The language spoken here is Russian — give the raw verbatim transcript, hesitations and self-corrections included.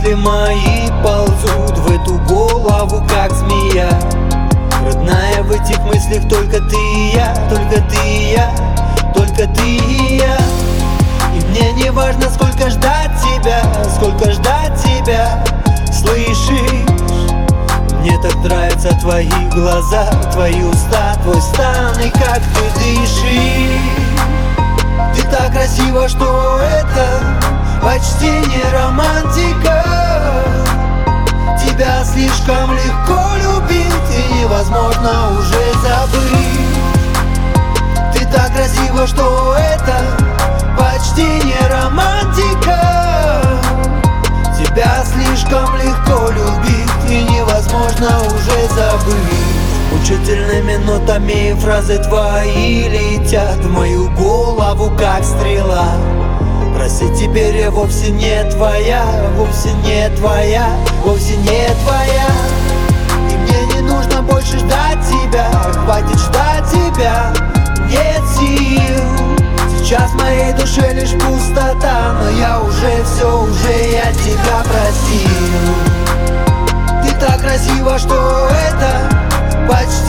мысли мои ползут в эту голову, как змея. Родная, в этих мыслях только ты и я, только ты и я, только ты и я. И мне не важно, сколько ждать тебя, сколько ждать тебя, слышишь? Мне так нравятся твои глаза, твои уста, твой стан и как ты дышишь. Ты так красива, что это почти не романтика. Тебя слишком легко любить и невозможно уже забыть. Ты так красива, что это почти не романтика. Тебя слишком легко любить и невозможно уже забыть. Мучительными нотами фразы твои летят в мою голову, как стрела. Просить теперь я вовсе не твоя, вовсе не твоя, вовсе не твоя. И мне не нужно больше ждать тебя, хватит ждать тебя, нет сил. Сейчас в моей душе лишь пустота, но я уже все, уже я тебя простил. Ты так красива, что это почти